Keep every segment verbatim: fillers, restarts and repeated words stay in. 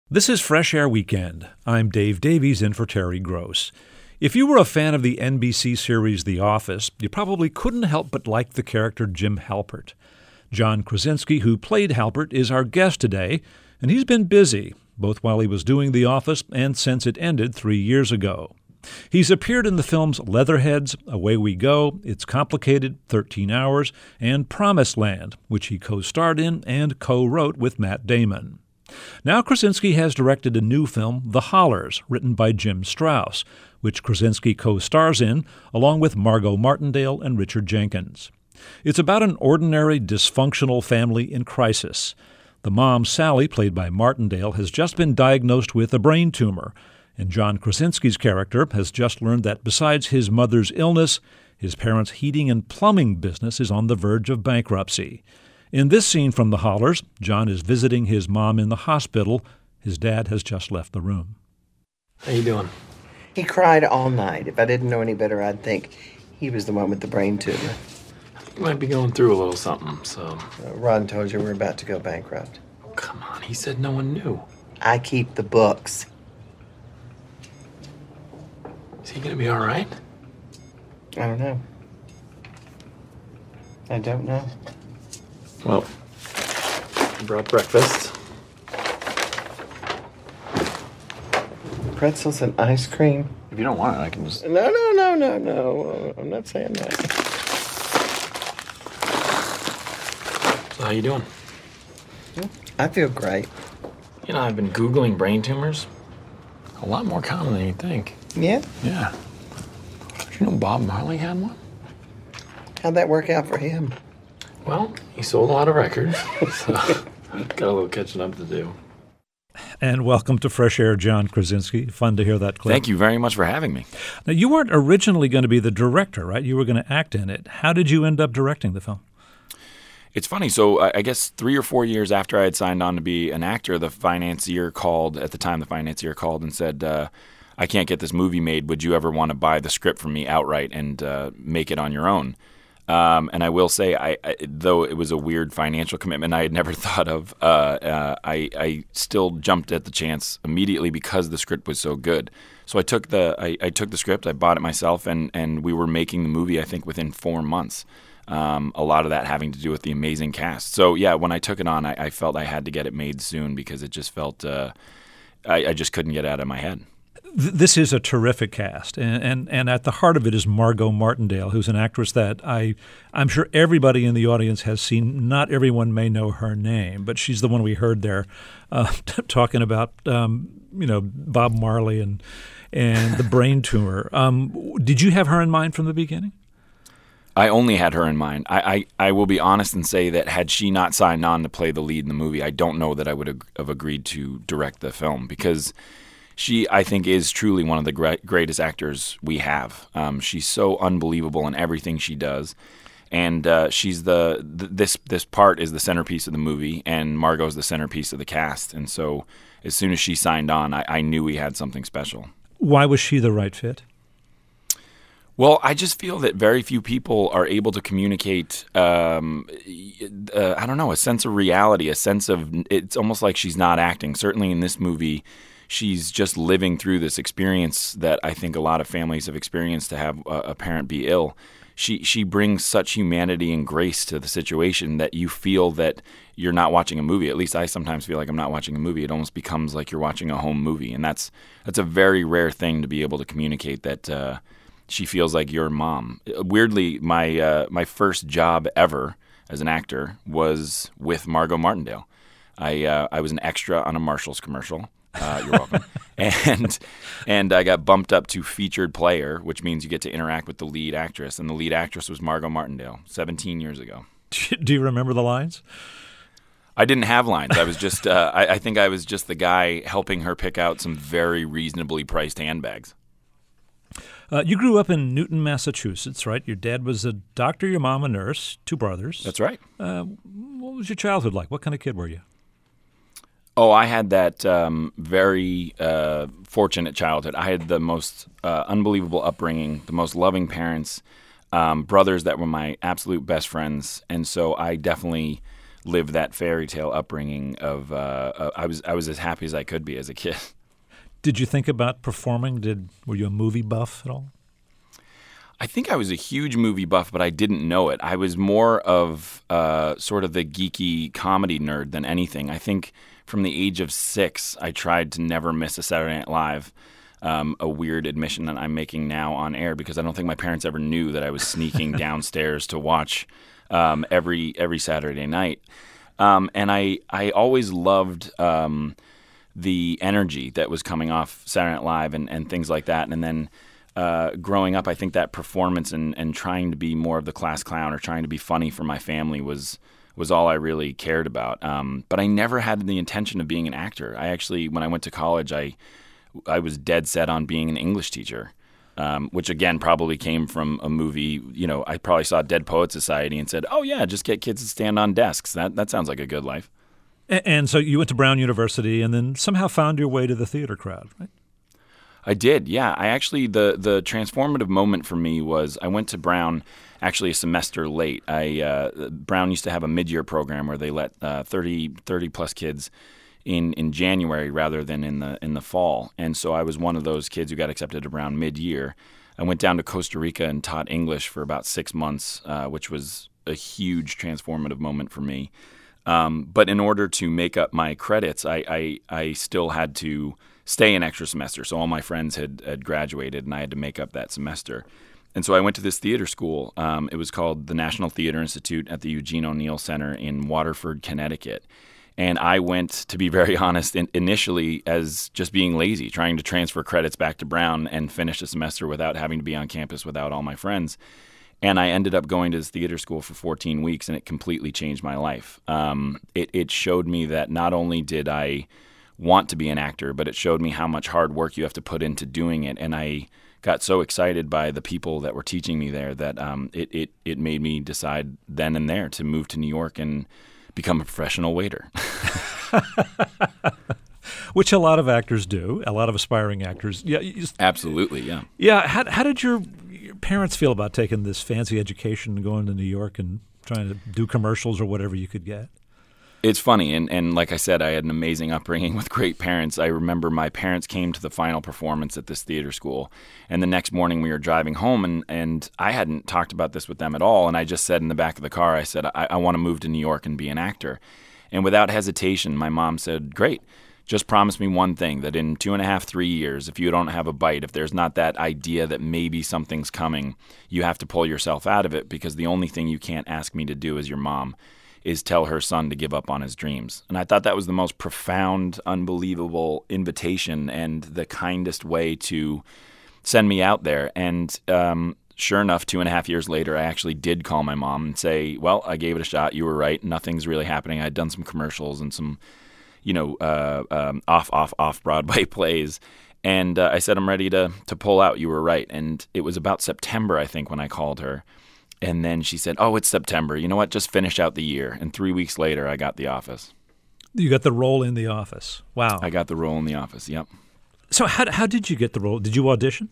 This is Fresh Air Weekend. I'm Dave Davies in for Terry Gross. If you were a fan of the N B C series The Office, you probably couldn't help but like the character Jim Halpert. John Krasinski, who played Halpert, is our guest today, and he's been busy, both while he was doing The Office and since it ended three years ago. He's appeared in the films Leatherheads, Away We Go, It's Complicated, thirteen hours, and Promised Land, which he co-starred in and co-wrote with Matt Damon. Now Krasinski has directed a new film, The Hollers, written by Jim Strauss, which Krasinski co-stars in, along with Margot Martindale and Richard Jenkins. It's about an ordinary, dysfunctional family in crisis. The mom, Sally, played by Martindale, has just been diagnosed with a brain tumor, and John Krasinski's character has just learned that besides his mother's illness, his parents' heating and plumbing business is on the verge of bankruptcy. In this scene from The Hollers, John is visiting his mom in the hospital. His dad has just left the room. How you doing? He cried all night. If I didn't know any better, I'd think he was the one with the brain tumor. You might be going through a little something, so... Uh, Ron told you we're about to go bankrupt. Oh, come on, he said no one knew. I keep the books. Is he gonna be all right? I don't know. I don't know. Well, I brought breakfast. Pretzels and ice cream. If you don't want it, I can just... No, no, no, no, no. I'm not saying that. So how you doing? I feel great. You know, I've been Googling brain tumors. A lot more common than you'd think. Yeah? Yeah. Did you know Bob Marley had one? How'd that work out for him? Well, he sold a lot of records, so got a little catching up to do. And welcome to Fresh Air, John Krasinski. Fun to hear that clip. Thank you very much for having me. Now, you weren't originally going to be the director, right? You were going to act in it. How did you end up directing the film? It's funny. So I guess three or four years after I had signed on to be an actor, the financier called, at the time the financier called and said, uh, I can't get this movie made. Would you ever want to buy the script from me outright and uh, make it on your own? Um, and I will say, I, I, though it was a weird financial commitment I had never thought of, uh, uh, I, I still jumped at the chance immediately because the script was so good. So I took the I, I took the script, I bought it myself, and, and we were making the movie, I think, within four months. Um, a lot of that having to do with the amazing cast. So yeah, when I took it on, I, I felt I had to get it made soon because it just felt uh, I, I just couldn't get it out of my head. This is a terrific cast, and, and and at the heart of it is Margot Martindale, who's an actress that I, I'm sure everybody in the audience has seen. Not everyone may know her name, but she's the one we heard there uh, talking about, um, you know, Bob Marley and and the brain tumor. Um, did you have her in mind from the beginning? I only had her in mind. I, I, I will be honest and say that had she not signed on to play the lead in the movie, I don't know that I would have agreed to direct the film because she, I think, is truly one of the great, greatest actors we have. Um, she's so unbelievable in everything she does, and uh, she's the th- this this part is the centerpiece of the movie, and Margot's the centerpiece of the cast. And so, as soon as she signed on, I, I knew we had something special. Why was she the right fit? Well, I just feel that very few people are able to communicate, um, uh, I don't know, a sense of reality, a sense of, it's almost like she's not acting. Certainly in this movie, she's just living through this experience that I think a lot of families have experienced to have a, a parent be ill. She she brings such humanity and grace to the situation that you feel that you're not watching a movie. At least I sometimes feel like I'm not watching a movie. It almost becomes like you're watching a home movie. And that's that's a very rare thing to be able to communicate that uh, she feels like your mom. Weirdly, my uh, my first job ever as an actor was with Margot Martindale. I uh, I was an extra on a Marshalls commercial. Uh, you're welcome. and and I got bumped up to featured player, which means you get to interact with the lead actress. And the lead actress was Margot Martindale, seventeen years ago. Do you remember the lines? I didn't have lines. I was just, uh, I, I think I was just the guy helping her pick out some very reasonably priced handbags. Uh, you grew up in Newton, Massachusetts, right? Your dad was a doctor, your mom a nurse, two brothers. That's right. Uh, what was your childhood like? What kind of kid were you? Oh, I had that um, very uh, fortunate childhood. I had the most uh, unbelievable upbringing, the most loving parents, um, brothers that were my absolute best friends. And so I definitely live that fairy tale upbringing of uh, uh, I was I was as happy as I could be as a kid. Did you think about performing? Did were you a movie buff at all? I think I was a huge movie buff, but I didn't know it. I was more of uh, sort of the geeky comedy nerd than anything. I think from the age of six, I tried to never miss a Saturday Night Live. Um, a weird admission that I'm making now on air because I don't think my parents ever knew that I was sneaking downstairs to watch um, every every Saturday night. Um, and I I always loved um, the energy that was coming off Saturday Night Live and, and things like that. And then uh, growing up, I think that performance and, and trying to be more of the class clown or trying to be funny for my family was was all I really cared about. Um, but I never had the intention of being an actor. I actually, when I went to college, I I was dead set on being an English teacher, um, which again probably came from a movie. You know, I probably saw Dead Poets Society and said, "Oh yeah, just get kids to stand on desks. That that sounds like a good life." And, and so you went to Brown University, and then somehow found your way to the theater crowd, right? I did, yeah. I actually the the transformative moment for me was I went to Brown actually a semester late. I uh, Brown used to have a mid-year program where they let uh, thirty, thirty plus kids in in January rather than in the in the fall. And so I was one of those kids who got accepted to Brown mid-year. I went down to Costa Rica and taught English for about six months, uh, which was a huge transformative moment for me. Um, but in order to make up my credits, I, I, I still had to stay an extra semester. So all my friends had, had graduated, and I had to make up that semester. And so I went to this theater school. Um, it was called the National Theater Institute at the Eugene O'Neill Center in Waterford, Connecticut. And I went, to be very honest, in, initially as just being lazy, trying to transfer credits back to Brown and finish the semester without having to be on campus without all my friends. And I ended up going to this theater school for fourteen weeks, and it completely changed my life. Um, it, it showed me that not only did I want to be an actor, but it showed me how much hard work you have to put into doing it. And I got so excited by the people that were teaching me there that um, it, it, it made me decide then and there to move to New York and become a professional waiter. Which a lot of actors do, a lot of aspiring actors. Yeah, just, Absolutely, yeah. Yeah, how, how did your, your parents feel about taking this fancy education and going to New York and trying to do commercials or whatever you could get? It's funny, and, and like I said, I had an amazing upbringing with great parents. I remember my parents came to the final performance at this theater school, and the next morning we were driving home, and, and I hadn't talked about this with them at all, and I just said in the back of the car, I said, I, I want to move to New York and be an actor. And without hesitation, my mom said, great, just promise me one thing, that in two and a half, three years, if you don't have a bite, if there's not that idea that maybe something's coming, you have to pull yourself out of it, because the only thing you can't ask me to do as your mom is tell her son to give up on his dreams. And I thought that was the most profound, unbelievable invitation and the kindest way to send me out there. And um, sure enough, two and a half years later, I actually did call my mom and say, well, I gave it a shot. You were right. Nothing's really happening. I'd done some commercials and some, you know, uh, um, off, off, off Broadway plays. And uh, I said, I'm ready to to pull out. You were right. And it was about September, I think, when I called her. And then she said, oh, it's September. You know what? Just finish out the year. And three weeks later, I got The Office. You got the role in The Office. Wow. I got the role in The Office, yep. So how how did you get the role? Did you audition?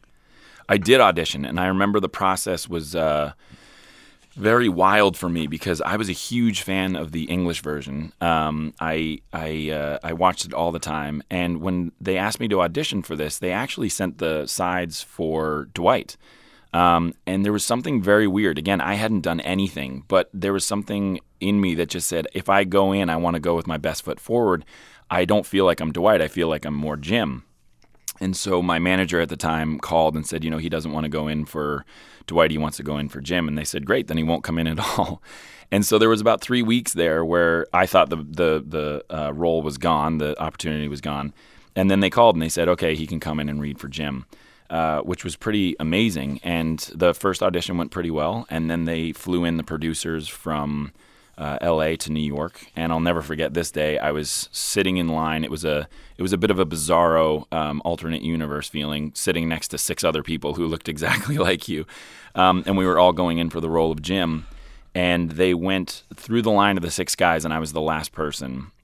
I did audition, and I remember the process was uh, very wild for me because I was a huge fan of the English version. Um, I I uh, I watched it all the time, and when they asked me to audition for this, they actually sent the sides for Dwight. Um, and there was something very weird. Again, I hadn't done anything, but there was something in me that just said, if I go in, I want to go with my best foot forward. I don't feel like I'm Dwight. I feel like I'm more Jim. And so my manager at the time called and said, you know, he doesn't want to go in for Dwight. He wants to go in for Jim. And they said, great, then he won't come in at all. And so there was about three weeks there where I thought the the, the uh, role was gone, the opportunity was gone. And then they called and they said, okay, he can come in and read for Jim. Uh, which was pretty amazing. And the first audition went pretty well. And then they flew in the producers from uh, L A to New York. And I'll never forget this day. I was sitting in line. It was a it was a bit of a bizarro um, alternate universe feeling, sitting next to six other people who looked exactly like you. Um, and we were all going in for the role of Jim. And they went through the line of the six guys, and I was the last person.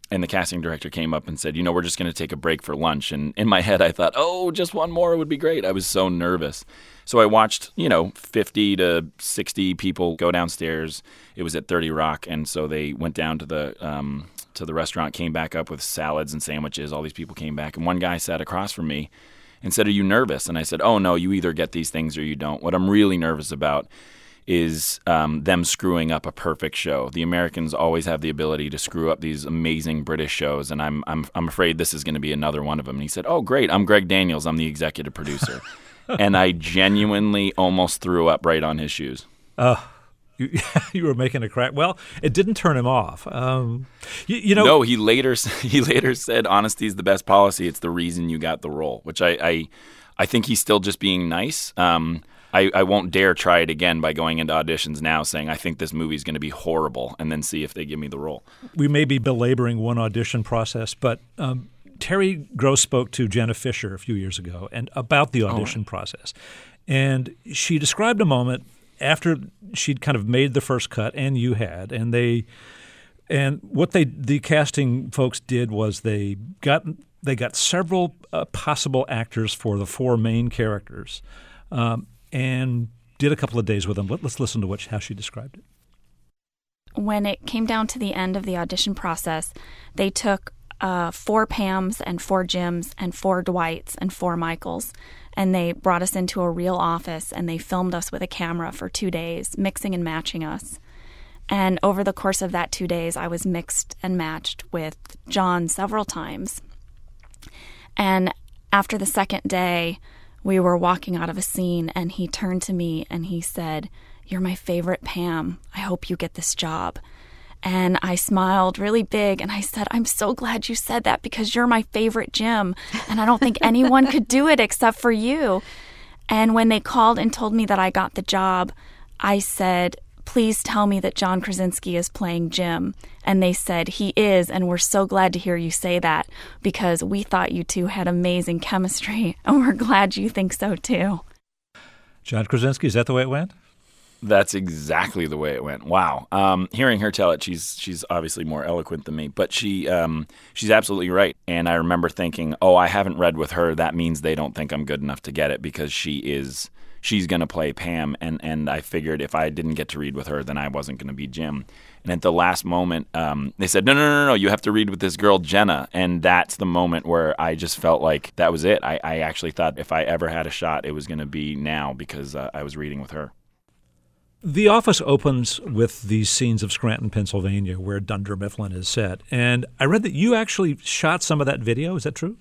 and the casting director came up and said, you know, we're just going to take a break for lunch. And in my head, I thought, oh, just one more would be great. I was so nervous. So I watched, you know, fifty to sixty people go downstairs. It was at thirty Rock. And so they went down to the um, to the restaurant, came back up with salads and sandwiches. All these people came back. And one guy sat across from me and said, are you nervous? And I said, oh, no, you either get these things or you don't. What I'm really nervous about is um, them screwing up a perfect show. The Americans always have the ability to screw up these amazing British shows, and I'm I'm I'm afraid this is going to be another one of them. And he said, oh, great, I'm Greg Daniels. I'm the executive producer. And I genuinely almost threw up right on his shoes. Oh, you, you were making a crack. Well, it didn't turn him off. Um, you, you know, no, he later he later said, honesty is the best policy. It's the reason you got the role, which I I, I think he's still just being nice. Um, I, I won't dare try it again by going into auditions now saying I think this movie is going to be horrible and then see if they give me the role. We may be belaboring one audition process, but um, Terry Gross spoke to Jenna Fisher a few years ago and about the audition oh. process. And she described a moment after she'd kind of made the first cut, and you had, and they and what they the casting folks did was they got they got several uh, possible actors for the four main characters. Um, and did a couple of days with them. Let, let's listen to what, how she described it. When it came down to the end of the audition process, they took uh, four Pams and four Jims and four Dwights and four Michaels, and they brought us into a real office, and they filmed us with a camera for two days, mixing and matching us. And over the course of that two days, I was mixed and matched with John several times. And after the second day, we were walking out of a scene, and he turned to me and he said, "You're my favorite Pam. I hope you get this job." And I smiled really big, and I said, "I'm so glad you said that because you're my favorite Jim, and I don't think anyone could do it except for you." And when they called and told me that I got the job, I said, "Please tell me that John Krasinski is playing Jim." And they said, "He is, and we're so glad to hear you say that because we thought you two had amazing chemistry, and we're glad you think so too." John Krasinski, is that the way it went? That's exactly the way it went. Wow. Um, hearing her tell it, she's she's obviously more eloquent than me, but she um, she's absolutely right. And I remember thinking, oh, I haven't read with her. That means they don't think I'm good enough to get it because she is she's going to play Pam. And, and I figured if I didn't get to read with her, then I wasn't going to be Jim. And at the last moment, um, they said, no, no, no, no, you have to read with this girl, Jenna. And that's the moment where I just felt like that was it. I, I actually thought if I ever had a shot, it was going to be now because uh, I was reading with her. The Office opens with these scenes of Scranton, Pennsylvania, where Dunder Mifflin is set. And I read that you actually shot some of that video. Is that true?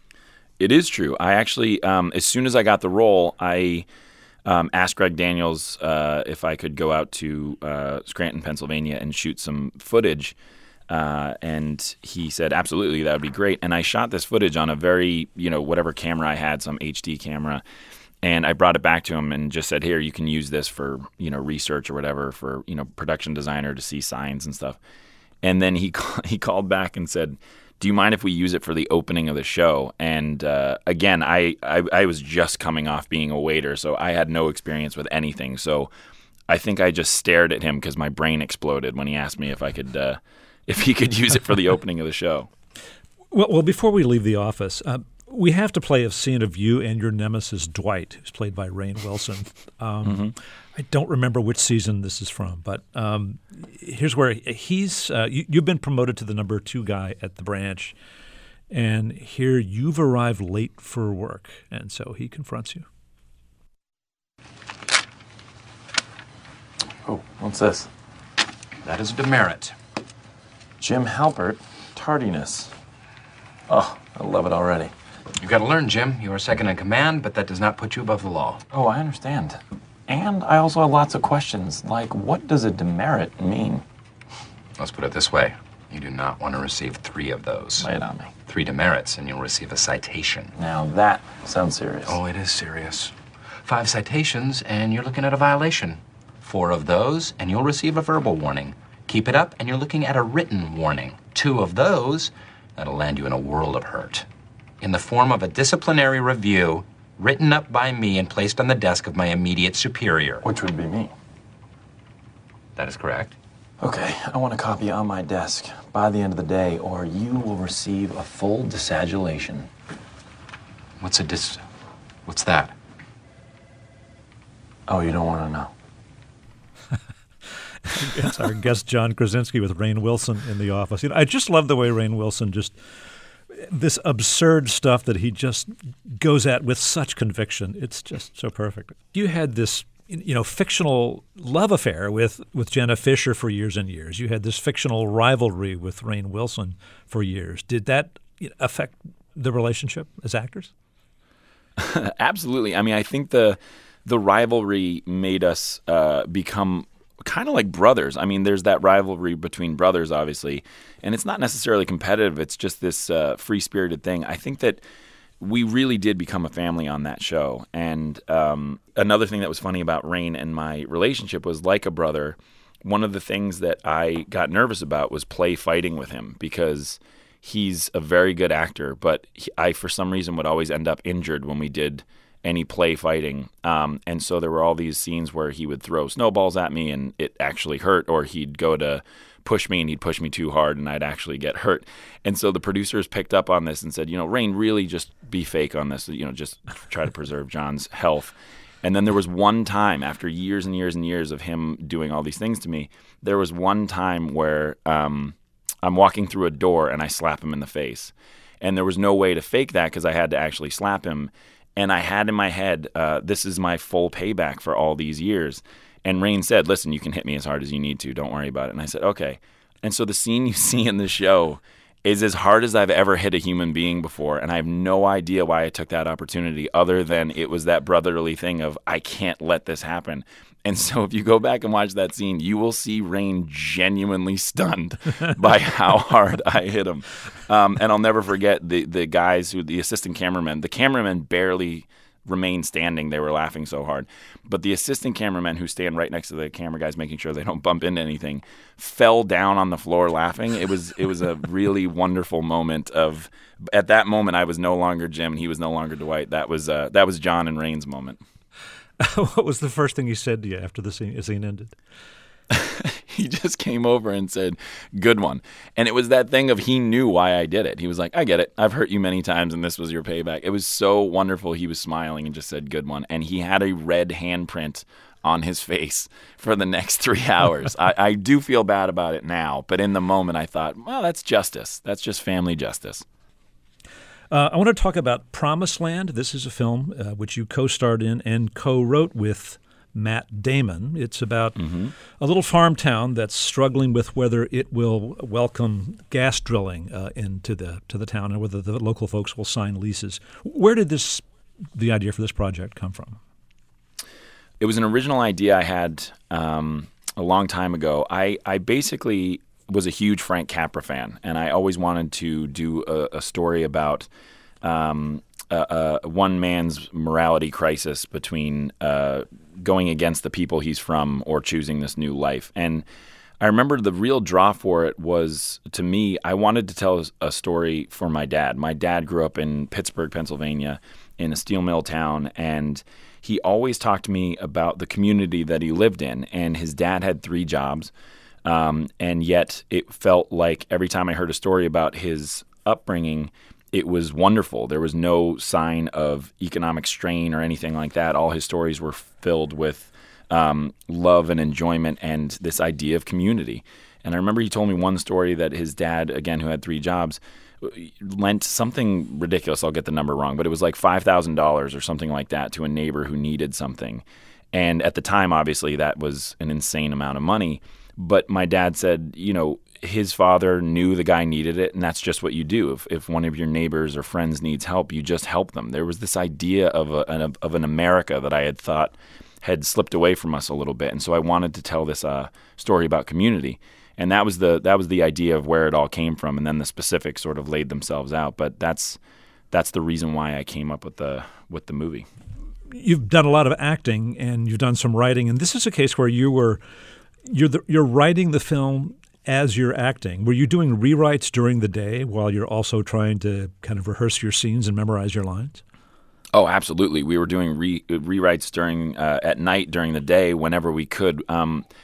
It is true. I actually, um, as soon as I got the role, I um, asked Greg Daniels uh, if I could go out to uh, Scranton, Pennsylvania and shoot some footage. Uh, and he said, absolutely, that would be great. And I shot this footage on a very, you know, whatever camera I had, some H D camera. And I brought it back to him and just said, here, you can use this for, you know, research or whatever for, you know, production designer to see signs and stuff. And then he he called back and said, do you mind if we use it for the opening of the show? And uh, again, I, I, I was just coming off being a waiter, so I had no experience with anything. So I think I just stared at him because my brain exploded when he asked me if I could, uh, if he could use it for the opening of the show. Well, well before we leave the office, uh, we have to play a scene of you and your nemesis, Dwight, who's played by Rainn Wilson. Um, mm-hmm. I don't remember which season this is from, but um, here's where he's uh, you, you've been promoted to the number two guy at the branch, and here you've arrived late for work, and so he confronts you. Oh, what's this? That is a demerit. Jim Halpert, tardiness. Oh, I love it already. You've got to learn, Jim. You are second in command, but that does not put you above the law. Oh, I understand. And I also have lots of questions, like what does a demerit mean? Let's put it this way. You do not want to receive three of those. Lay it on me. Three demerits, and you'll receive a citation. Now that sounds serious. Oh, it is serious. Five citations, and you're looking at a violation. Four of those, and you'll receive a verbal warning. Keep it up, and you're looking at a written warning. Two of those, that'll land you in a world of hurt. In the form of a disciplinary review written up by me and placed on the desk of my immediate superior. Which would be me. That is correct. Okay, I want a copy on my desk by the end of the day, or you will receive a full disagulation. What's a dis... What's that? Oh, you don't want to know. It's our guest John Krasinski with Rainn Wilson in The Office. You know, I just love the way Rainn Wilson just this absurd stuff that he just goes at with such conviction. It's just so perfect. You had this, you know, fictional love affair with, with Jenna Fischer for years and years. You had this fictional rivalry with Rainn Wilson for years. Did that affect the relationship as actors? Absolutely. I mean, I think the the rivalry made us uh, become kind of like brothers. I mean, there's that rivalry between brothers, obviously, and it's not necessarily competitive. It's just this uh, free-spirited thing. I think that we really did become a family on that show. And um, another thing that was funny about Rainn and my relationship was, like a brother, one of the things that I got nervous about was play fighting with him, because he's a very good actor, but he, I, for some reason, would always end up injured when we did any play fighting. Um, and so there were all these scenes where he would throw snowballs at me and it actually hurt, or he'd go to push me and he'd push me too hard and I'd actually get hurt. And so the producers picked up on this and said, you know, Rainn, really just be fake on this, you know, just try to preserve John's health. And then there was one time, after years and years and years of him doing all these things to me, there was one time where um, I'm walking through a door and I slap him in the face. And there was no way to fake that because I had to actually slap him. And I had in my head, uh, this is my full payback for all these years. And Rainn said, listen, you can hit me as hard as you need to. Don't worry about it. And I said, okay. And so the scene you see in the show is as hard as I've ever hit a human being before. And I have no idea why I took that opportunity, other than it was that brotherly thing of, I can't let this happen. And so if you go back and watch that scene, you will see Rainn genuinely stunned by how hard I hit him. Um, and I'll never forget the the guys, who the assistant cameramen, the cameramen barely remained standing. They were laughing so hard. But the assistant cameramen, who stand right next to the camera guys making sure they don't bump into anything, fell down on the floor laughing. It was it was a really wonderful moment of, at that moment, I was no longer Jim and he was no longer Dwight. That was uh, that was John and Rainn's moment. What was the first thing he said to you after the scene, scene ended? He just came over and said, good one. And it was that thing of, he knew why I did it. He was like, I get it. I've hurt you many times and this was your payback. It was so wonderful. He was smiling and just said, good one. And he had a red handprint on his face for the next three hours. I, I do feel bad about it now, but in the moment I thought, well, that's justice. That's just family justice. Uh, I want to talk about Promised Land. This is a film uh, which you co-starred in and co-wrote with Matt Damon. It's about mm-hmm. a little farm town that's struggling with whether it will welcome gas drilling uh, into the to the town and whether the local folks will sign leases. Where did this the idea for this project come from? It was an original idea I had um, a long time ago. I, I basically was a huge Frank Capra fan, and I always wanted to do a, a story about um, uh, uh, one man's morality crisis between uh, going against the people he's from or choosing this new life. And I remember the real draw for it was, to me, I wanted to tell a story for my dad. My dad grew up in Pittsburgh, Pennsylvania, in a steel mill town, and he always talked to me about the community that he lived in. And his dad had three jobs. Um, and yet it felt like every time I heard a story about his upbringing, it was wonderful. There was no sign of economic strain or anything like that. All his stories were filled with um, love and enjoyment and this idea of community. And I remember he told me one story that his dad, again, who had three jobs, lent something ridiculous. I'll get the number wrong, but it was like five thousand dollars or something like that to a neighbor who needed something. And at the time, obviously, that was an insane amount of money. But my dad said, you know, his father knew the guy needed it, and that's just what you do. If if one of your neighbors or friends needs help, you just help them. There was this idea of a, an, of an America that I had thought had slipped away from us a little bit, and so I wanted to tell this uh, story about community, and that was the that was the idea of where it all came from, and then the specifics sort of laid themselves out. But that's that's the reason why I came up with the with the movie. You've done a lot of acting, and you've done some writing, and this is a case where you were. You're the, you're writing the film as you're acting. Were you doing rewrites during the day while you're also trying to kind of rehearse your scenes and memorize your lines? Oh, absolutely. We were doing re- rewrites during uh, at night during the day whenever we could. Um,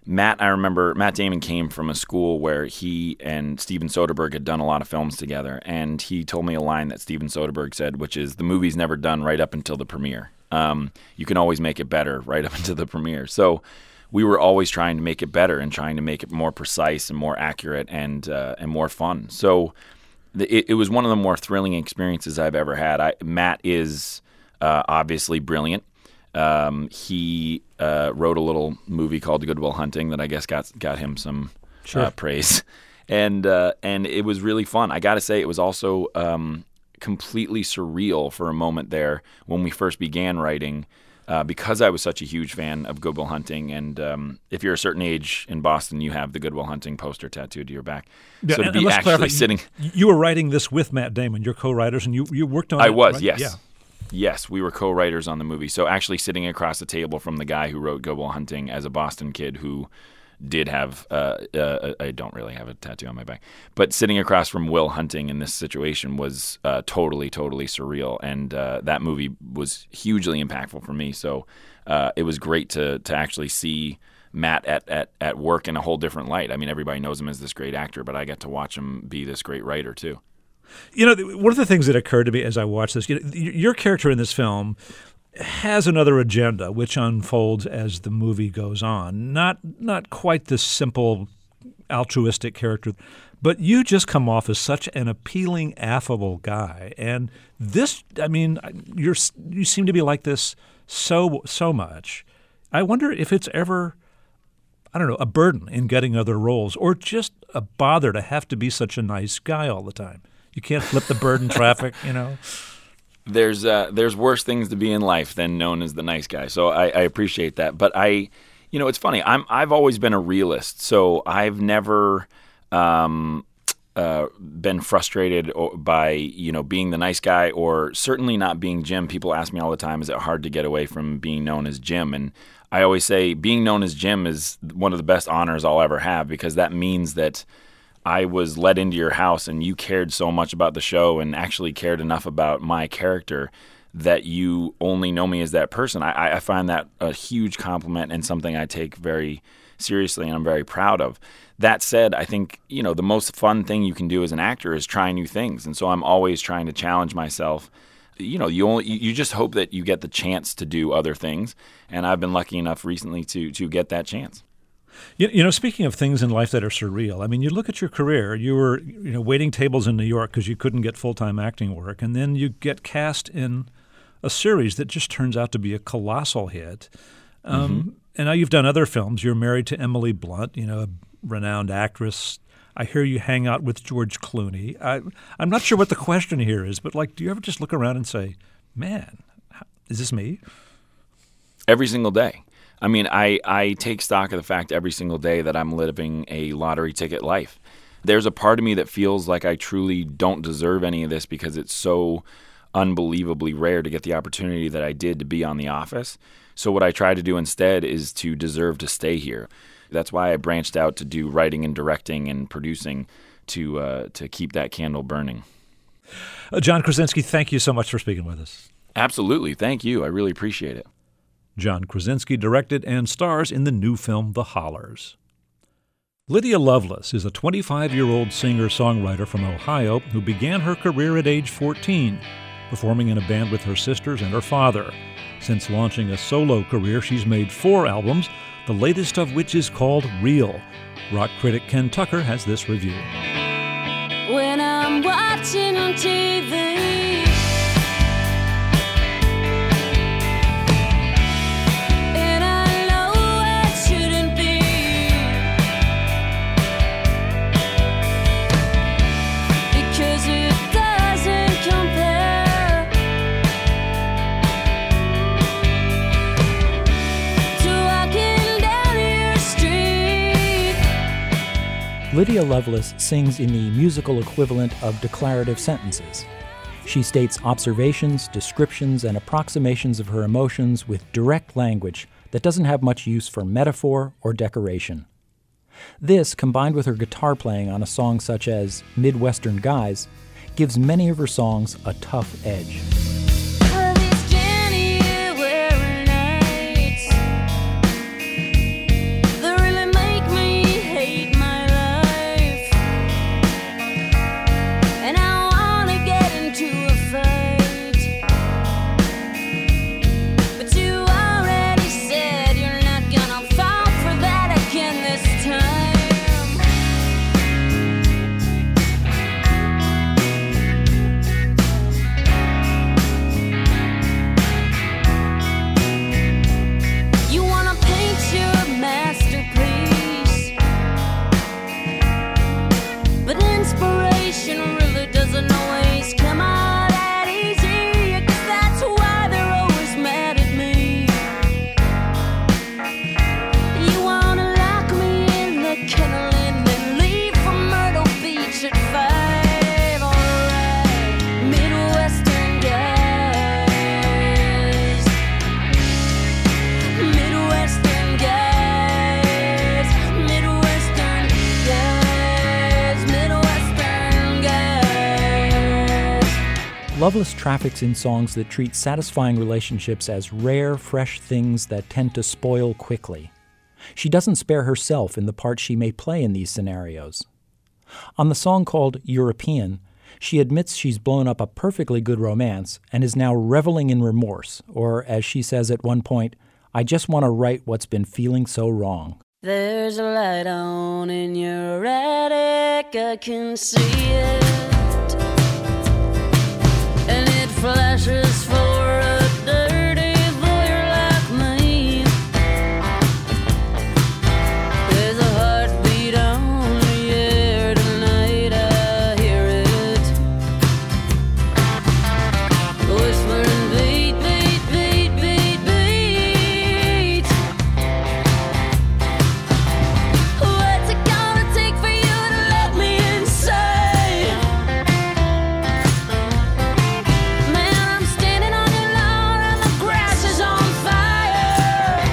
Matt, I remember Matt Damon came from a school where he and Steven Soderbergh had done a lot of films together, and he told me a line that Steven Soderbergh said, which is, the movie's never done right up until the premiere. Um, you can always make it better right up until the premiere. So we were always trying to make it better and trying to make it more precise and more accurate and uh, and more fun. So the, it, it was one of the more thrilling experiences I've ever had. I, Matt is uh, obviously brilliant. Um, he uh, wrote a little movie called Good Will Hunting that I guess got got him some Sure. uh, praise, and uh, and it was really fun. I got to say, it was also um, completely surreal for a moment there when we first began writing, uh, because I was such a huge fan of Good Will Hunting. And um, if you're a certain age in Boston, you have the Good Will Hunting poster tattooed to your back. Yeah, so to and- be and let's actually clarify, sitting, You, you were writing this with Matt Damon, your co-writers, and you, you worked on it. I was, right? yes. Yeah. Yes, we were co-writers on the movie. So actually sitting across the table from the guy who wrote Good Will Hunting as a Boston kid who did have, uh, uh, I don't really have a tattoo on my back, but sitting across from Will Hunting in this situation was uh, totally, totally surreal. And uh, that movie was hugely impactful for me. So uh, it was great to to actually see Matt at, at, at work in a whole different light. I mean, everybody knows him as this great actor, but I got to watch him be this great writer too. You know, one of the things that occurred to me as I watched this, you know, your character in this film has another agenda, which unfolds as the movie goes on. Not not quite the simple altruistic character, but you just come off as such an appealing, affable guy. And this, I mean, you're you seem to be like this so so much. I wonder if it's ever, I don't know, a burden in getting other roles, or just a bother to have to be such a nice guy all the time. You can't flip the bird in traffic, you know. There's uh, there's worse things to be in life than known as the nice guy. So I, I appreciate that. But I, you know, it's funny. I'm I've always been a realist. So I've never um, uh, been frustrated by you know being the nice guy, or certainly not being Jim. People ask me all the time, is it hard to get away from being known as Jim? And I always say being known as Jim is one of the best honors I'll ever have, because that means that I was let into your house and you cared so much about the show and actually cared enough about my character that you only know me as that person. I, I find that a huge compliment and something I take very seriously and I'm very proud of. That said, I think, you know, the most fun thing you can do as an actor is try new things. And so I'm always trying to challenge myself. You know, you only you just hope that you get the chance to do other things. And I've been lucky enough recently to to get that chance. You, you know, speaking of things in life that are surreal, I mean, you look at your career. You were, you know, waiting tables in New York because you couldn't get full-time acting work, and then you get cast in a series that just turns out to be a colossal hit. Um, mm-hmm. And now you've done other films. You're married to Emily Blunt, you know, a renowned actress. I hear you hang out with George Clooney. I, I'm not sure what the question here is, but, like, do you ever just look around and say, man, is this me? Every single day. I mean, I, I take stock of the fact every single day that I'm living a lottery ticket life. There's a part of me that feels like I truly don't deserve any of this because it's so unbelievably rare to get the opportunity that I did to be on The Office. So what I try to do instead is to deserve to stay here. That's why I branched out to do writing and directing and producing to uh, to keep that candle burning. Uh, John Krasinski, thank you so much for speaking with us. Absolutely. Thank you. I really appreciate it. John Krasinski directed and stars in the new film The Hollers. Lydia Lovelace is a twenty-five-year-old singer-songwriter from Ohio who began her career at age fourteen, performing in a band with her sisters and her father. Since launching a solo career, she's made four albums, the latest of which is called Real. Rock critic Ken Tucker has this review. When I'm watching on T V, Lydia Lovelace sings in the musical equivalent of declarative sentences. She states observations, descriptions, and approximations of her emotions with direct language that doesn't have much use for metaphor or decoration. This, combined with her guitar playing on a song such as Midwestern Guys, gives many of her songs a tough edge. really Loveless traffics in songs that treat satisfying relationships as rare, fresh things that tend to spoil quickly. She doesn't spare herself in the part she may play in these scenarios. On the song called European, she admits she's blown up a perfectly good romance and is now reveling in remorse, or as she says at one point, I just want to write what's been feeling so wrong. There's a light on in your attic, I can see it, and it flashes for a dirty voyeur like me. There's a heartbeat on the air tonight, I hear it, whispering beat, beat, beat, beat, beat. What's it gonna take for you to let me inside? Man, I'm standing on your lawn and the grass is on fire.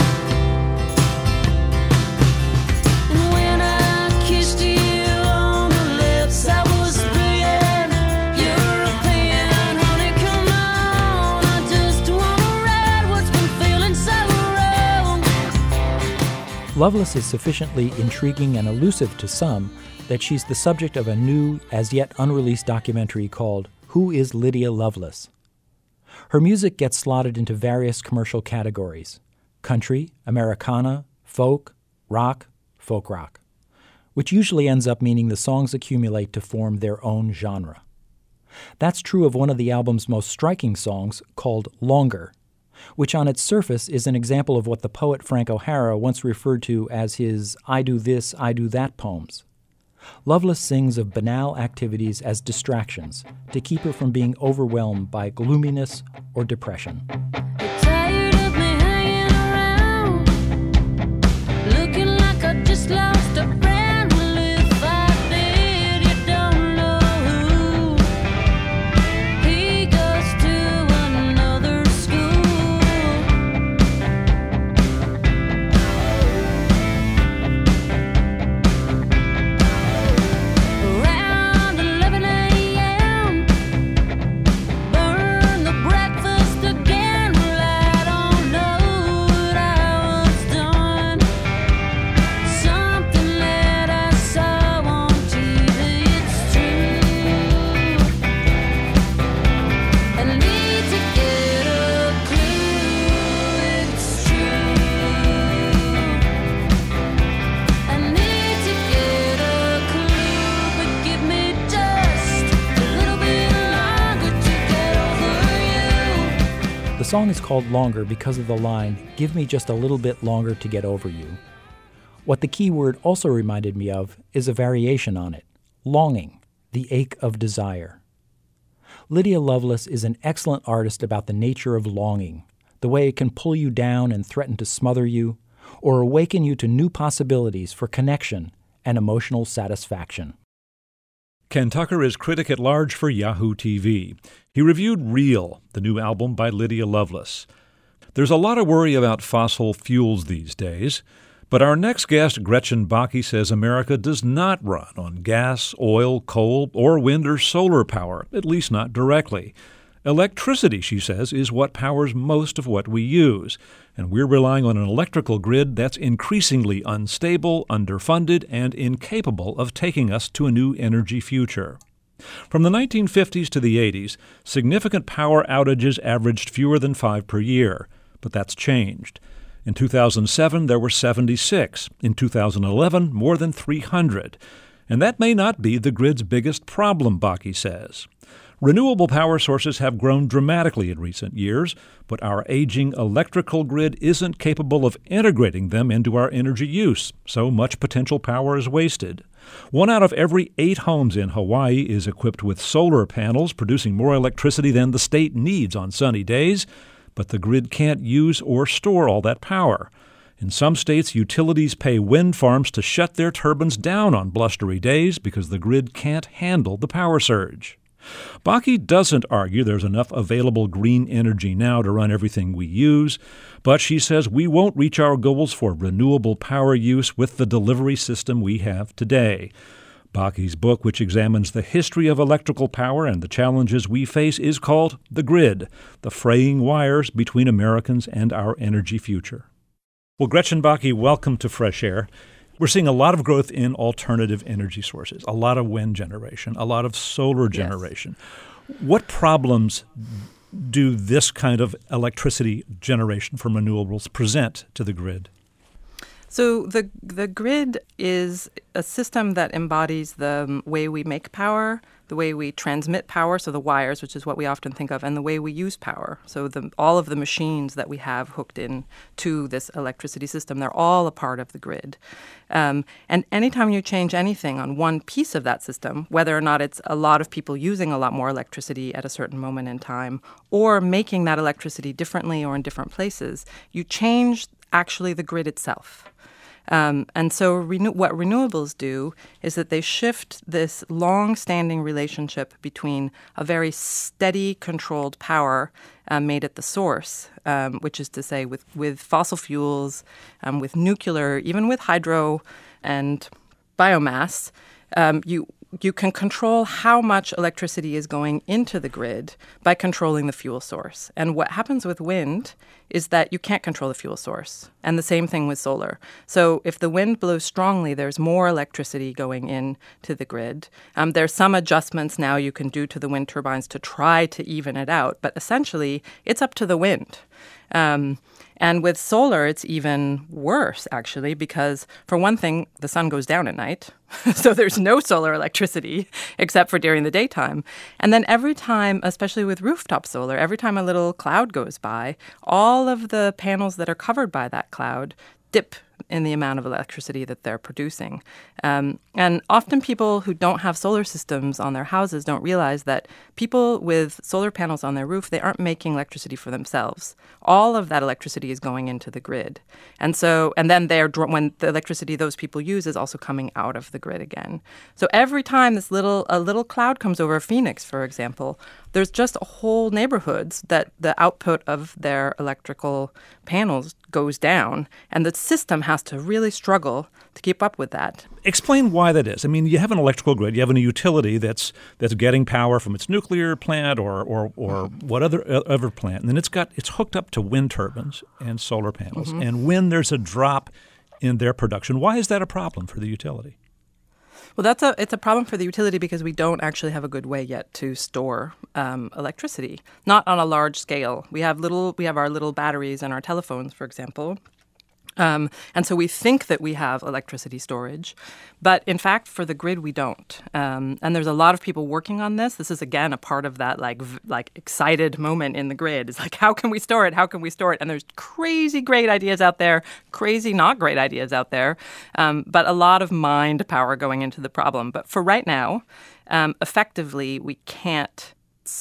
And when I kissed you on the lips, I was being European. Honey, come on, I just wanna ride what's been feeling so wrong. Loveless is sufficiently intriguing and elusive to some that she's the subject of a new, as yet unreleased documentary called Who is Lydia Loveless? Her music gets slotted into various commercial categories: country, Americana, folk, rock, folk rock, which usually ends up meaning the songs accumulate to form their own genre. That's true of one of the album's most striking songs, called Longer, which on its surface is an example of what the poet Frank O'Hara once referred to as his I do this, I do that poems. Loveless sings of banal activities as distractions to keep her from being overwhelmed by gloominess or depression. Tired of me hanging around, looking like I just lost a friend. Well, if I did, you don't know who. He goes to another school. Around eleven a.m., burn the breakfast again. Well, I don't know what I was doing. Something that I saw on T V, it's true. I need to get a clue, it's true. I need to get a clue, but give me just a little bit longer to get over you. The song is called Longer because of the line, give me just a little bit longer to get over you. What the key word also reminded me of is a variation on it, longing, the ache of desire. Lydia Loveless is an excellent artist about the nature of longing, the way it can pull you down and threaten to smother you, or awaken you to new possibilities for connection and emotional satisfaction. Ken Tucker is critic at large for Yahoo T V. He reviewed Real, the new album by Lydia Loveless. There's a lot of worry about fossil fuels these days, but our next guest, Gretchen Bakke, says America does not run on gas, oil, coal, or wind or solar power, at least not directly. Electricity, she says, is what powers most of what we use, and we're relying on an electrical grid that's increasingly unstable, underfunded, and incapable of taking us to a new energy future. From the nineteen fifties to the eighties, significant power outages averaged fewer than five per year, but that's changed. In two thousand seven, there were seventy-six. In two thousand eleven, more than three hundred. And that may not be the grid's biggest problem, Bakke says. Renewable power sources have grown dramatically in recent years, but our aging electrical grid isn't capable of integrating them into our energy use, so much potential power is wasted. One out of every eight homes in Hawaii is equipped with solar panels, producing more electricity than the state needs on sunny days, but the grid can't use or store all that power. In some states, utilities pay wind farms to shut their turbines down on blustery days because the grid can't handle the power surge. Bakke doesn't argue there's enough available green energy now to run everything we use, but she says we won't reach our goals for renewable power use with the delivery system we have today. Baki's book, which examines the history of electrical power and the challenges we face, is called The Grid, The Fraying Wires Between Americans and Our Energy Future. Well, Gretchen Baki, welcome to Fresh Air. We're seeing a lot of growth in alternative energy sources, a lot of wind generation, a lot of solar generation. Yes. What problems do this kind of electricity generation from renewables present to the grid? So the the grid is a system that embodies the way we make power, the way we transmit power, so the wires, which is what we often think of, and the way we use power. So the, all of the machines that we have hooked in to this electricity system, they're all a part of the grid. Um, and anytime you change anything on one piece of that system, whether or not it's a lot of people using a lot more electricity at a certain moment in time, or making that electricity differently or in different places, you change actually the grid itself. Um, and so renew- what renewables do is that they shift this long-standing relationship between a very steady, controlled power uh, made at the source, um, which is to say with, with fossil fuels, um, with nuclear, even with hydro and biomass, um, you you can control how much electricity is going into the grid by controlling the fuel source. And what happens with wind is that you can't control the fuel source. And the same thing with solar. So if the wind blows strongly, there's more electricity going in to the grid. Um, there's some adjustments now you can do to the wind turbines to try to even it out. But essentially, it's up to the wind. Um, and with solar, it's even worse, actually, because for one thing, the sun goes down at night. So there's no solar electricity except for during the daytime. And then every time, especially with rooftop solar, every time a little cloud goes by, all of the panels that are covered by that cloud dip in the amount of electricity that they're producing. Um, and often people who don't have solar systems on their houses don't realize that people with solar panels on their roof, they aren't making electricity for themselves. All of that electricity is going into the grid. And so, and then they're when the electricity those people use is also coming out of the grid again. So every time this little a little cloud comes over Phoenix, for example, there's just whole neighborhoods that the output of their electrical panels goes down, and the system has to really struggle to keep up with that. Explain why that is. I mean, you have an electrical grid, you have a utility that's that's getting power from its nuclear plant or or, or what other other plant, and then it's got it's hooked up to wind turbines and solar panels. Mm-hmm. And when there's a drop in their production, why is that a problem for the utility? Well, that's a it's a problem for the utility because we don't actually have a good way yet to store um, electricity, not on a large scale. We have little we have our little batteries in our telephones, for example. Um, and so we think that we have electricity storage, but in fact, for the grid, we don't. Um, and there's a lot of people working on this. This is, again, a part of that like v- like excited moment in the grid. It's like, how can we store it? How can we store it? And there's crazy great ideas out there, crazy not great ideas out there, um, but a lot of mind power going into the problem. But for right now, um, effectively, we can't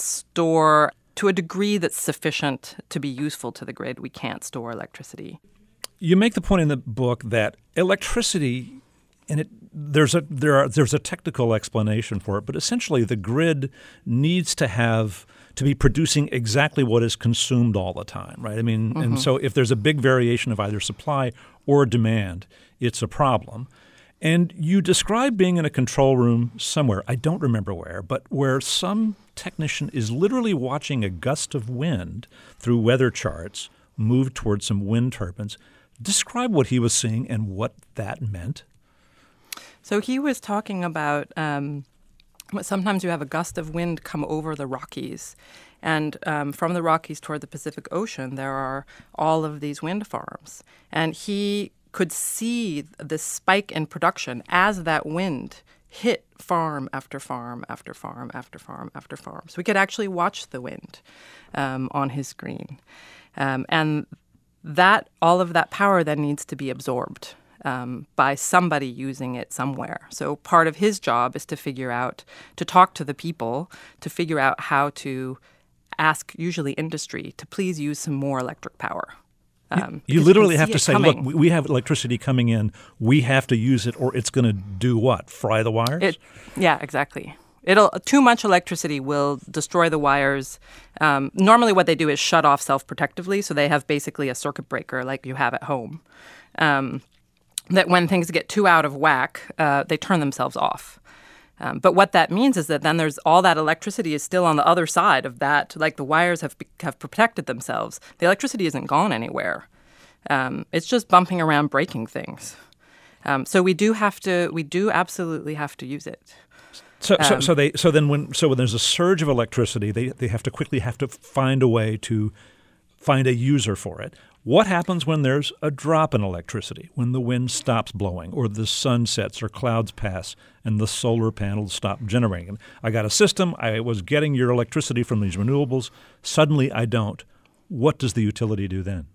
store to a degree that's sufficient to be useful to the grid. We can't store electricity. You make the point in the book that electricity, and it there's a there are there's a technical explanation for it, but essentially the grid needs to have to be producing exactly what is consumed all the time, right? I mean, mm-hmm. and so if there's a big variation of either supply or demand, it's a problem. And you describe being in a control room somewhere, I don't remember where, but where some technician is literally watching a gust of wind through weather charts move towards some wind turbines. Describe what he was seeing and what that meant. So he was talking about um, sometimes you have a gust of wind come over the Rockies. And um, from the Rockies toward the Pacific Ocean, there are all of these wind farms. And he could see the spike in production as that wind hit farm after farm after farm after farm after farm. So we could actually watch the wind um, on his screen. Um, and that all of that power then needs to be absorbed um, by somebody using it somewhere. So part of his job is to figure out, to talk to the people, to figure out how to ask usually industry to please use some more electric power. Um, you, you literally you have to say, coming. look, we have electricity coming in. We have to use it or it's going to do what? Fry the wires? It, yeah, exactly. It'll too much electricity will destroy the wires. Um, normally what they do is shut off self-protectively, so they have basically a circuit breaker like you have at home. Um, that when things get too out of whack, uh, they turn themselves off. Um, but what that means is that then there's all that electricity is still on the other side of that. Like the wires have be- have protected themselves. The electricity isn't gone anywhere. Um, it's just bumping around, breaking things. Um, so we do have to. We do absolutely have to use it. So, so, Um, so they, so then, when, so when there's a surge of electricity, they, they have to quickly have to find a way to find a user for it. What happens when there's a drop in electricity, when the wind stops blowing, or the sun sets, or clouds pass, and the solar panels stop generating? I got a system. I was getting your electricity from these renewables. Suddenly, I don't. What does the utility do then?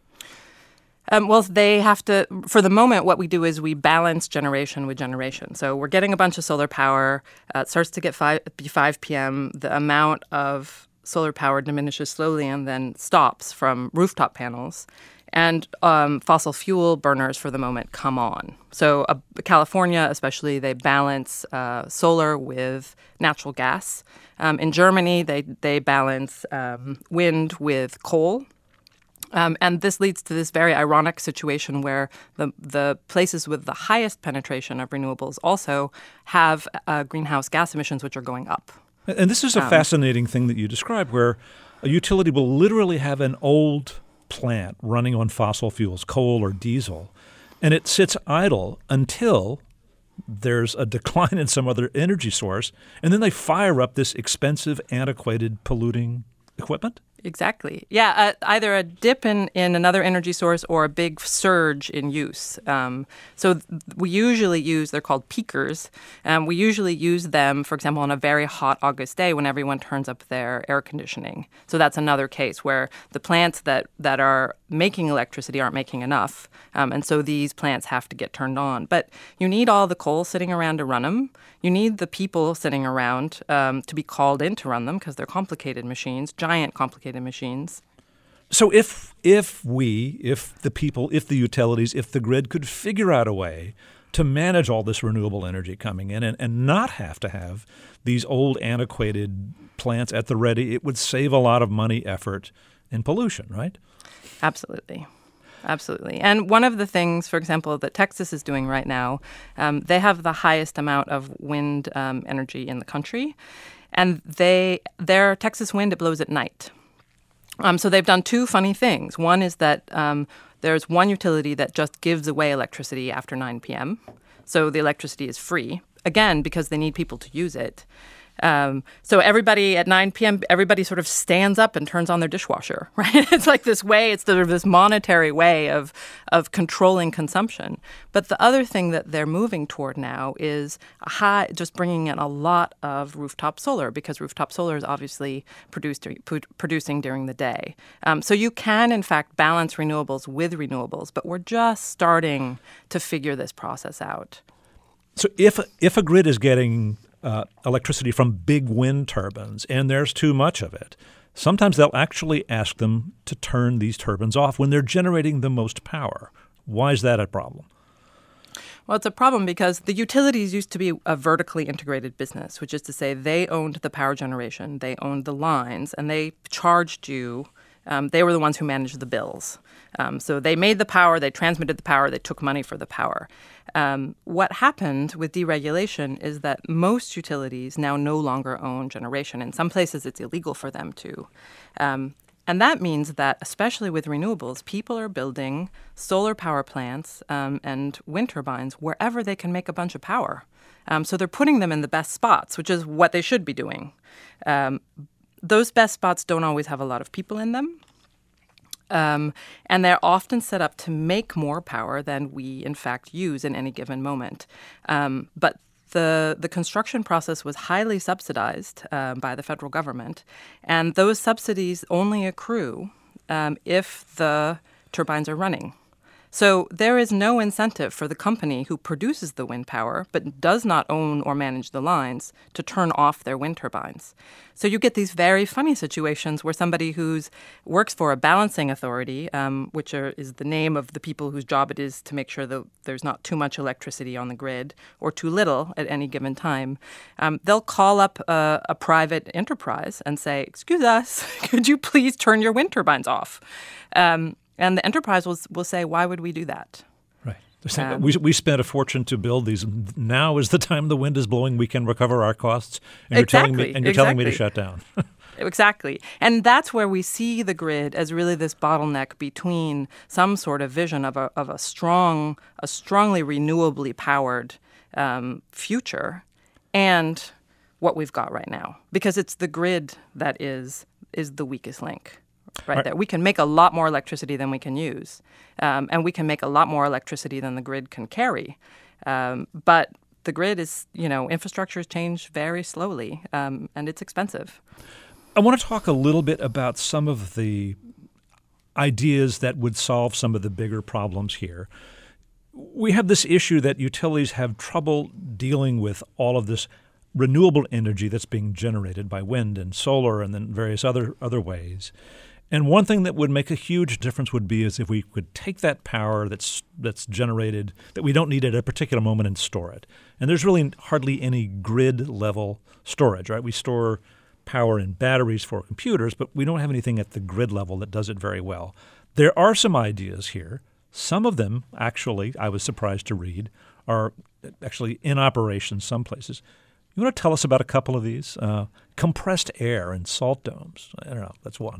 Um, well, they have to, for the moment, what we do is we balance generation with generation. So we're getting a bunch of solar power. Uh, it starts to get five, be five p.m. The amount of solar power diminishes slowly and then stops from rooftop panels. And um, fossil fuel burners, for the moment, come on. So uh, California, especially, they balance uh, solar with natural gas. Um, in Germany, they, they balance um, wind with coal. Um, and this leads to this very ironic situation where the the places with the highest penetration of renewables also have uh, greenhouse gas emissions, which are going up. And this is a Um, fascinating thing that you described, where a utility will literally have an old plant running on fossil fuels, coal or diesel, and it sits idle until there's a decline in some other energy source, and then they fire up this expensive, antiquated, polluting equipment? Exactly. Yeah, uh, either a dip in, in another energy source or a big surge in use. Um, so th- we usually use, they're called peakers, um, we usually use them, for example, on a very hot August day when everyone turns up their air conditioning. So that's another case where the plants that, that are making electricity aren't making enough, um, and so these plants have to get turned on. But you need all the coal sitting around to run them. You need the people sitting around um, to be called in to run them because they're complicated machines, giant complicated machines. So if if we, if the people, if the utilities, if the grid could figure out a way to manage all this renewable energy coming in and, and not have to have these old antiquated plants at the ready, it would save a lot of money, effort, and pollution, right? Absolutely. Absolutely. And one of the things, for example, that Texas is doing right now, um, they have the highest amount of wind um, energy in the country. And they, their Texas wind, it blows at night. Um, so they've done two funny things. One is that um, there's one utility that just gives away electricity after nine p.m. So the electricity is free, again, because they need people to use it. Um, so everybody at nine p.m., everybody sort of stands up and turns on their dishwasher, right? It's like this way, it's sort of this monetary way of of controlling consumption. But the other thing that they're moving toward now is a high, just bringing in a lot of rooftop solar, because rooftop solar is obviously produced, producing during the day. Um, so you can, in fact, balance renewables with renewables, but we're just starting to figure this process out. So if if a grid is getting uh, electricity from big wind turbines and there's too much of it, sometimes they'll actually ask them to turn these turbines off when they're generating the most power. Why is that a problem? Well, it's a problem because the utilities used to be a vertically integrated business, which is to say they owned the power generation, they owned the lines, and they charged you. Um, they were the ones who managed the bills. Um, so they made the power, they transmitted the power, they took money for the power. Um, what happened with deregulation is that most utilities now no longer own generation. In some places, it's illegal for them to. Um, and that means that, especially with renewables, people are building solar power plants um, and wind turbines wherever they can make a bunch of power. Um, so they're putting them in the best spots, which is what they should be doing. Um, those best spots don't always have a lot of people in them. Um, and they're often set up to make more power than we, in fact, use in any given moment. Um, but the the construction process was highly subsidized uh, by the federal government, and those subsidies only accrue um, if the turbines are running. So there is no incentive for the company who produces the wind power but does not own or manage the lines to turn off their wind turbines. So you get these very funny situations where somebody who works for a balancing authority, um, which are, is the name of the people whose job it is to make sure that there's not too much electricity on the grid or too little at any given time, um, they'll call up a, a private enterprise and say, "Excuse us, could you please turn your wind turbines off?" Um, And the enterprise will will say, "Why would we do that?" Right. Um, we we spent a fortune to build these. Now is the time the wind is blowing. We can recover our costs. And you're telling me, Exactly, and you're telling me to exactly. shut down. Exactly. And that's where we see the grid as really this bottleneck between some sort of vision of a, of a strong, a strongly renewably powered um, future and what we've got right now. Because it's the grid that is is the weakest link. Right, Right. that we can make a lot more electricity than we can use, um, and we can make a lot more electricity than the grid can carry. Um, but the grid is, you know, infrastructure has changed very slowly, um, and it's expensive. I want to talk a little bit about some of the ideas that would solve some of the bigger problems here. We have this issue that utilities have trouble dealing with all of this renewable energy that's being generated by wind and solar and then various other other ways. And one thing that would make a huge difference would be is if we could take that power that's that's generated that we don't need at a particular moment and store it. And there's really hardly any grid level storage, right? We store power in batteries for computers, but we don't have anything at the grid level that does it very well. There are some ideas here. Some of them, actually, I was surprised to read, are actually in operation some places. You want to tell us about a couple of these? Uh, compressed air and salt domes. I don't know. That's one.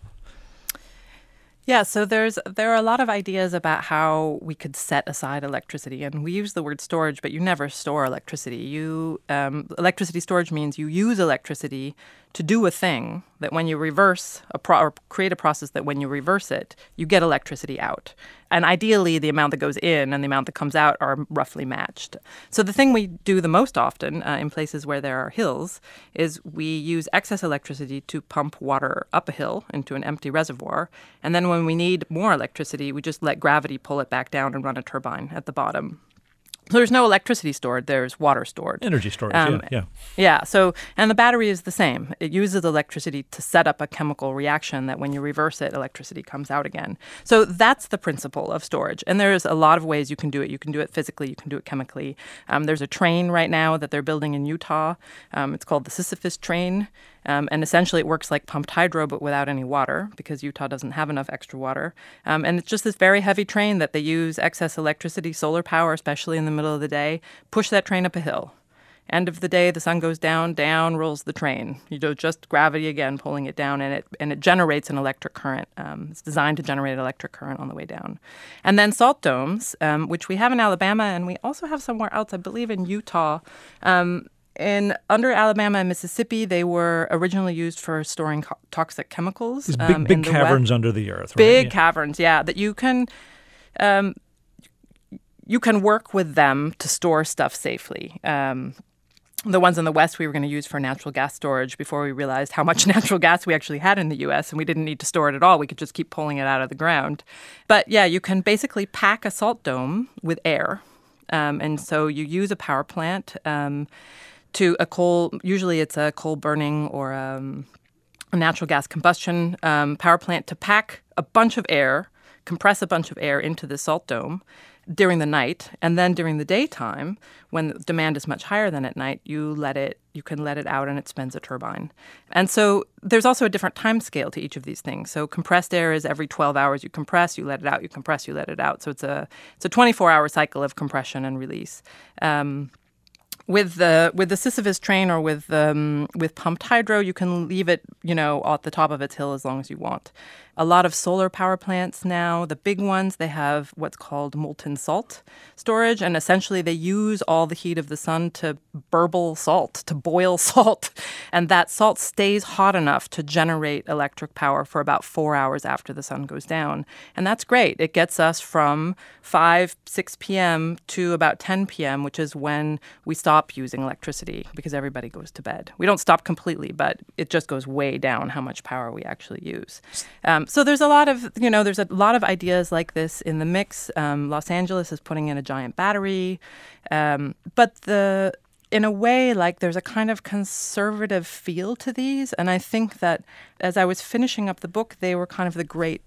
Yeah, so there's there are a lot of ideas about how we could set aside electricity, and we use the word storage, but you never store electricity. You um, electricity storage means you use electricity to do a thing that when you reverse a pro- or create a process that when you reverse it, you get electricity out. And ideally, the amount that goes in and the amount that comes out are roughly matched. So the thing we do the most often uh, in places where there are hills is we use excess electricity to pump water up a hill into an empty reservoir. And then when we need more electricity, we just let gravity pull it back down and run a turbine at the bottom. So there's no electricity stored, there's water stored. Energy storage, Um, yeah, yeah. Yeah, so, and the battery is the same. It uses electricity to set up a chemical reaction that when you reverse it, electricity comes out again. So that's the principle of storage. And there's a lot of ways you can do it. You can do it physically, you can do it chemically. Um, there's a train right now that they're building in Utah. Um, it's called the Sisyphus train. Um, and essentially it works like pumped hydro, but without any water because Utah doesn't have enough extra water. Um, and it's just this very heavy train that they use excess electricity, solar power, especially in the middle of the day, push that train up a hill. End of the day, the sun goes down, down rolls the train. You know, just gravity again pulling it down, and it and it generates an electric current. Um, it's designed to generate an electric current on the way down. And then salt domes, um, which we have in Alabama, and we also have somewhere else, I believe in Utah. Um, In under Alabama and Mississippi, they were originally used for storing co- toxic chemicals. These big, um, big in the caverns wet. under the earth, right? Big Yeah. caverns, yeah, that you can um, you can work with them to store stuff safely. Um, the ones in the West we were going to use for natural gas storage before we realized how much natural gas we actually had in the U S, and we didn't need to store it at all. We could just keep pulling it out of the ground. But yeah, you can basically pack a salt dome with air. Um, and so you use a power plant um, to a coal, usually it's a coal burning or um, a natural gas combustion um, power plant to pack a bunch of air, compress a bunch of air into the salt dome during the night. And then during the daytime, when the demand is much higher than at night, you let it, you can let it out and it spins a turbine. And so there's also a different time scale to each of these things. So compressed air is every twelve hours you compress, you let it out, you compress, you let it out. So it's a it's a twenty-four hour cycle of compression and release. Um, With the with the Sisyphus train or with um, with pumped hydro, you can leave it, you know, at the top of its hill as long as you want. A lot of solar power plants now, the big ones, they have what's called molten salt storage, and essentially they use all the heat of the sun to burble salt, to boil salt, and that salt stays hot enough to generate electric power for about four hours after the sun goes down, and that's great. It gets us from five, six p.m. to about ten p.m., which is when we stop using electricity because everybody goes to bed. We don't stop completely, but it just goes way down how much power we actually use. Um, so there's a lot of, you know, there's a lot of ideas like this in the mix. Um, Los Angeles is putting in a giant battery, um, but the in a way, like there's a kind of conservative feel to these, and I think that as I was finishing up the book, they were kind of the great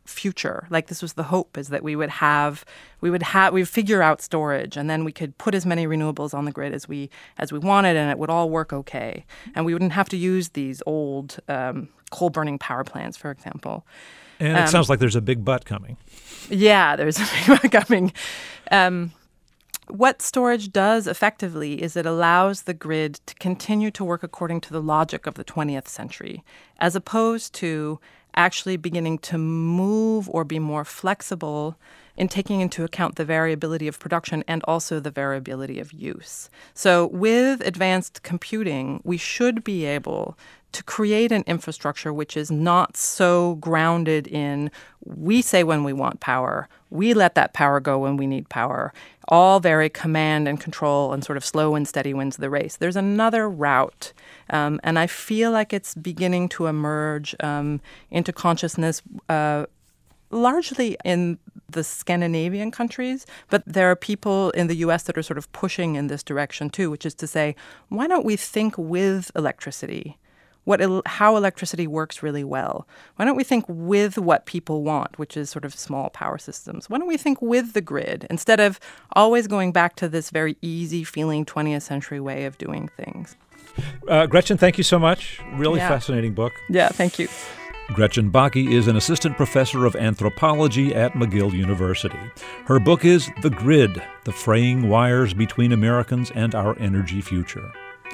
future. Like this was the hope, is that we would have, we would have, we would figure out storage, and then we could put as many renewables on the grid as we as we wanted, and it would all work okay, and we wouldn't have to use these old um, coal-burning power plants, for example. And it Um, sounds like there's a big but coming. Yeah, there's a big one coming. Um, what storage does effectively is it allows the grid to continue to work according to the logic of the twentieth century, as opposed to actually beginning to move or be more flexible in taking into account the variability of production and also the variability of use. So with advanced computing, we should be able to create an infrastructure which is not so grounded in we say when we want power, we let that power go when we need power, all very command and control and sort of slow and steady wins the race. There's another route, um, and I feel like it's beginning to emerge um, into consciousness uh, largely in the Scandinavian countries, but there are people in the U S that are sort of pushing in this direction too, which is to say, why don't we think with electricity? What el- how electricity works really well. Why don't we think with what people want, which is sort of small power systems? Why don't we think with the grid instead of always going back to this very easy-feeling twentieth century way of doing things? Uh, Gretchen, thank you so much. Really Yeah. fascinating book. Yeah, thank you. Gretchen Bakke is an assistant professor of anthropology at McGill University. Her book is The Grid, The Fraying Wires Between Americans and Our Energy Future.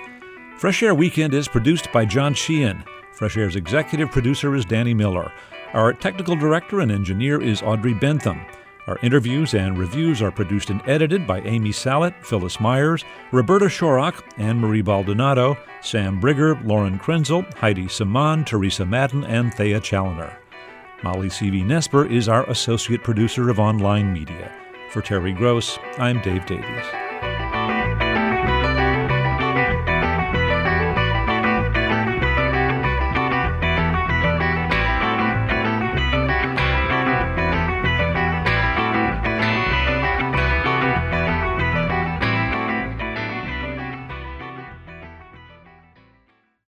Fresh Air Weekend is produced by John Sheehan. Fresh Air's executive producer is Danny Miller. Our technical director and engineer is Audrey Bentham. Our interviews and reviews are produced and edited by Amy Sallet, Phyllis Myers, Roberta Shorrock, Anne-Marie Baldonado, Sam Brigger, Lauren Krenzel, Heidi Saman, Teresa Madden, and Thea Challoner. Molly C V. Nesper is our associate producer of online media. For Terry Gross, I'm Dave Davies.